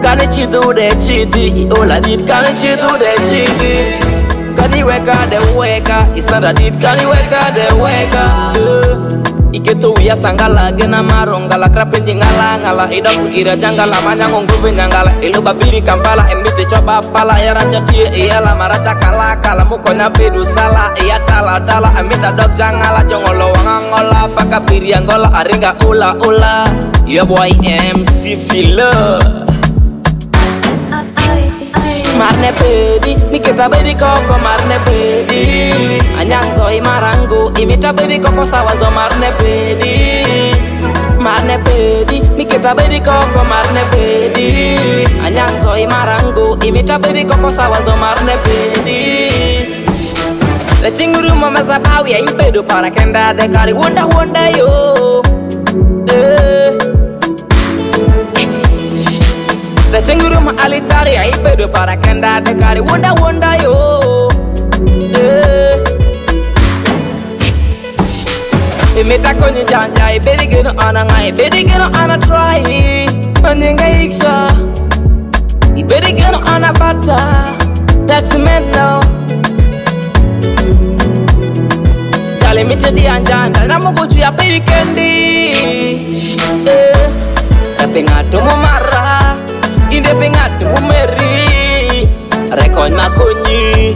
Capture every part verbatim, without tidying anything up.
Kani chidu de chidi, ola dit kani chidu de chidi. Kani weka de weka, isanda dit kani weka de weka. Iketo uya sangala gena marongala krapendi ngala ngala idaku ira jangala manyango nguve nyangala ilu babiri kampala emite coba pala ya raja tie iyala maraca kala kala mukonya pedu sala iya tala tala amita dok jangala jongolo wangangola paka biri angola aringa ula ula. Yeah boy M C Filler Marne pedi, miketa bedi koko marne pedi. Anyang zoi marangu, imita bedi koko sawazo marne pedi. Marne pedi, miketa bedi koko marne pedi. Anyang zoi marangu, imita bedi koko sawazo marne pedi. Le chinguru mamasa pawi ya ipedu para kenda dekari wunda wunda yo. Eh. The chinguru ma alitari ai pedo para kenda de kari wonda wonda yo. Eh. Imita konyi janja ai bedi geno ana ngai bedi geno ana try. Manyenga iksha. I bedi geno ana bata. That's men now. Dale mite di anjanda na muguchu ya bedi kendi. Eh. Tapi ngatu mo marah. Inde pengat umeri rekon makonyi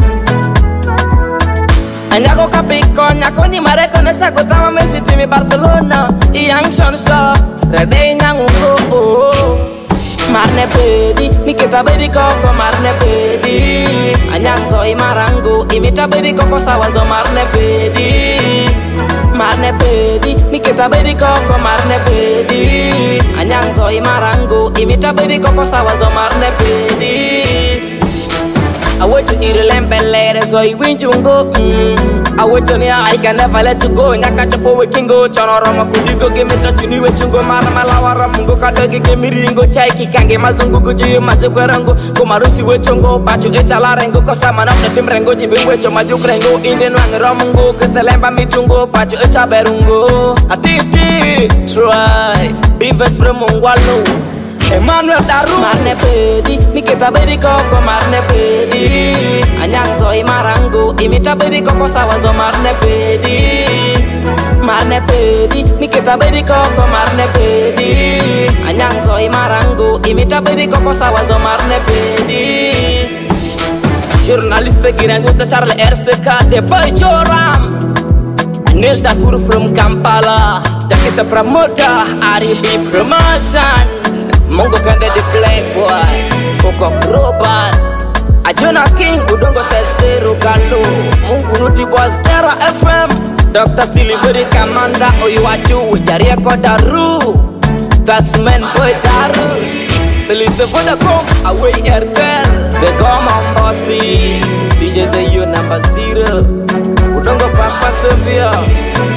anyako kapikon nyakoni mareko nesa kutama Messi timi Barcelona iyang shonsha rede nyangungo marne pedi miketa bedi koko marne pedi anyang zoi marangu imita bedi koko sawazo marne pedi marne pedi miketa bedi koko marne pedi anyang zoi marangu imita bedi koko sawazo marne pedi. I want to eat a lempele zoi winjungo mm. I want to near I can never let you go nyaka chopo wekingo chonoro makudigo gemeta chuni wechungo mara malawara mungo kadagi gemiringo chai kikange mazungu guji mazekwerango kumarusi wechungo pachu etalarengo kosama na timrengo jibingwecho majukrengo inden wangiromungo ketelemba mitungo pachu echaberungo atiti try bibes premongwalo Emmanuel Daru marne pedi miketa bedi koko marne pedi anyang zoi marangu imita bedi koko sawazo marne pedi marne pedi miketa bedi koko marne pedi anyang zoi marangu imita bedi koko sawazo marne pedi. Journaliste girangu ta Charles R C K te boy Joram Anil Dakur from Kampala Dakita promoter R B promotion Mongo kanda di playboy Koko Robert Ajona King udongo testero kando Mungu nuti boss Terra F M Doctor Siliveri Kamanda Oiwachu Jaria Kodaru That's men boy Daru Felice Vodacom Away Airtel The Common Bossy D J the U number zero Udongo Pampa Sevilla